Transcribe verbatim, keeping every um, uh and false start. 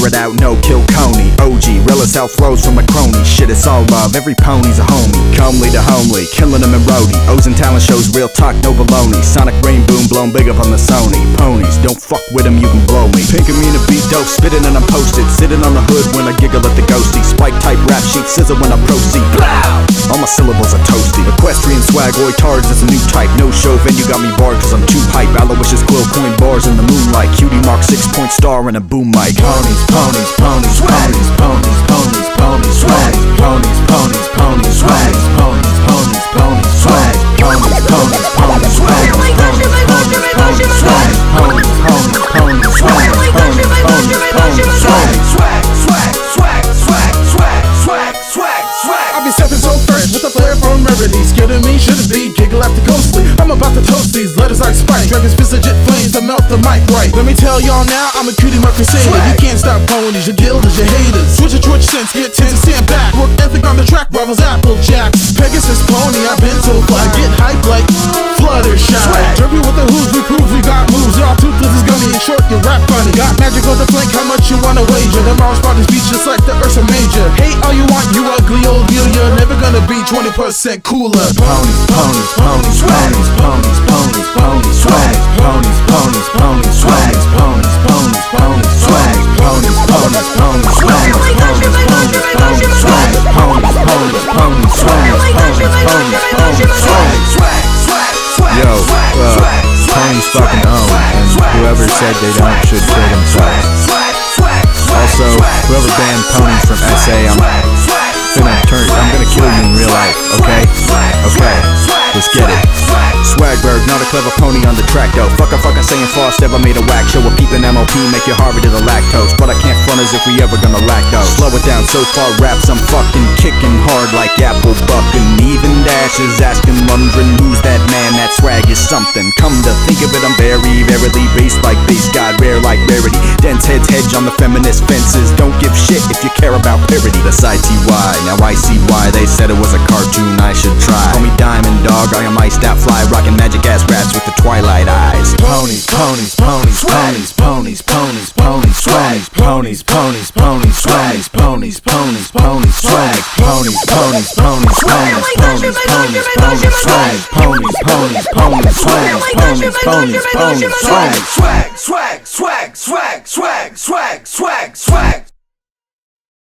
it out, no kill Coney. O G, realest outflows from a crony. Shit, it's all love, every pony's a homie. Comely to homely, killing them in roadie. O's and talent shows, real talk, no baloney. Sonic rain boom, blown big up on the Sony. Ponies, don't fuck with them, you can blow me. Pink and mean to beat dope, spitting and I'm posted. Sitting on the hood when I giggle at the ghosty. Spike type rap sheet, scissor when I proceed. Blow! All my syllables are toasty. Equestrian swag, oi tards, it's a new type. No show venue got me barred cause I'm too hype. Aloysius quill coin bars in the moonlight. Cutie mark six point star and a boom mic. Ponies, ponies, ponies, ponies, ponies, ponies, ponies, swag. Ponies, ponies, ponies, swag. Ponies, ponies, ponies, swag. Ponies, ponies, ponies, swag. Ponies, ponies, ponies, swag. Ponies, ponies, ponies, swag. Ponies, ponies, ponies, swag. Swag, swag, swag, swag, swag, swag, swag, swag. I be stepping so fresh with a flair from rarity. Scared of me, shouldn't be, giggle after ghostly. I'm about to toast these letters like Spike. Dragons fist of jet flames to melt the mic right. Let me tell y'all now, I'm a cutie mark crusader. You can't stop ponies, your guilders, your haters. Switch a twitch sense, get tense, stand back. Work ethic on the track, rivals Applejack. Pegasus pony, I've been so fly. Get hype like Fluttershy. Derby with the hooves, we prove we got moves. Y'all toothless is gummy, in short, you rap funny. Got magic on the flank, how much you wanna wager? Tomorrow's spot is beach just like the Ursa Major. Hate all you want, you ugly old deal. You're never gonna be twenty percent cooler. Ponies, ponies, ponies, ponies, ponies, ponies, ponies, swag. Ponies, ponies, ponies, swag. Ponies, ponies, ponies, swag. Ponies, ponies, ponies, swag. Ponies, ponies, ponies, swag. Ponies, ponies, ponies, swag. Ponies, ponies, ponies, swag. Swag, swag, swag. Yo, uh, ponies fucking own, and whoever said they don't should kill themselves. Also, whoever banned ponies from S A, I'm finna turn, I'm gonna kill you in real life, okay? Okay, let's get it. Swagberg, not a clever pony on the track though. Fuck a fucking saying Frost ever made a whack show. A peepin' M O P make you harder to the lactose. But I can't front as if we ever gonna lack those. Slow it down, so far raps I'm fucking kicking hard like apple bucking. Even dashes asking, wondering who's that man. That swag is something. Come to think of it, I'm very, verily based like base god, rare like rarity. Dense heads hedge on the feminist fences. Don't give shit if you care about parody. That's I T Y, now I see why they said it was a cartoon I should try. Call me Diamond Dog, I am iced out fly, rockin' magic ass rats with the twilight eyes. Ponies, ponies, ponies, ponies, ponies, ponies, ponies, swag. Ponies, ponies, ponies, swag. Ponies, ponies, ponies, swag. Ponies, ponies, ponies, ponies, ponies, ponies, ponies, swag. Ponies, ponies, ponies, swag. Ponies, ponies, ponies, swag. Swag, swag, swag, swag, swag, swag, swag, swag.